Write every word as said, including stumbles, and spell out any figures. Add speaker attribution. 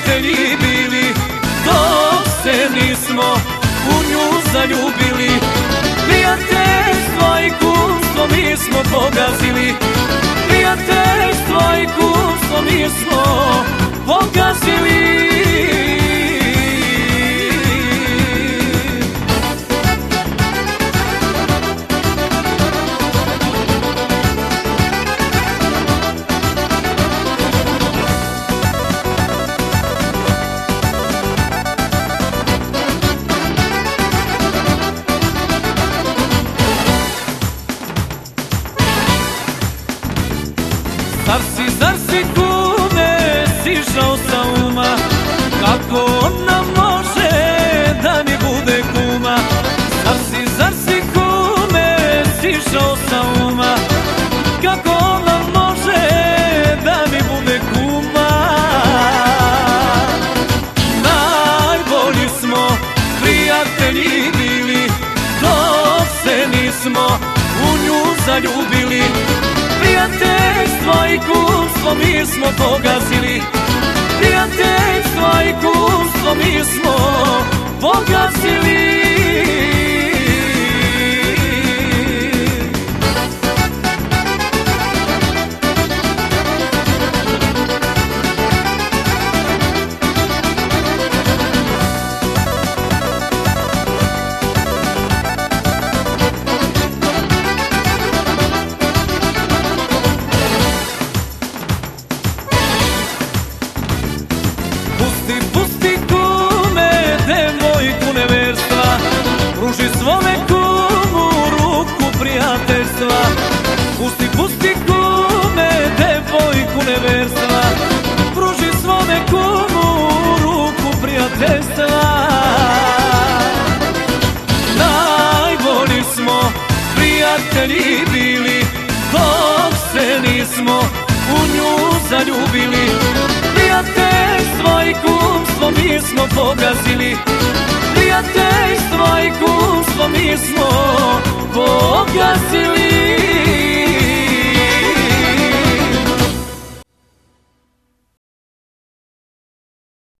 Speaker 1: prijatelji bili, dok se nismo u nju zaljubili. Prijateljstvo i kumstvo mi smo pogazili, prijateljstvo i kumstvo mi smo pogazili. Zar si, zar si kume sišao sa uma, kako ona može da mi bude kuma? Zar si, zar si kume sišao sa uma, kako ona može da mi bude kuma? Najbolji smo prijatelji bili, dok se nismo u nju zaljubili. Prijateljstvo i kumstvo mi smo pogazili, prijateljstvo i kumstvo mi smo pogazili. Pusti, pusti kume, devojku neverstva, pruži svome kumu ruku prijateljstva. Pusti, pusti kume, devojku neverstva, pruži svome kumu ruku prijateljstva. Najbolji smo prijatelji bili, dok se nismo u nju zaljubili. Prijateljstvo i kumstvo mi smo pogazili, prijateljstvo i kumstvo mi smo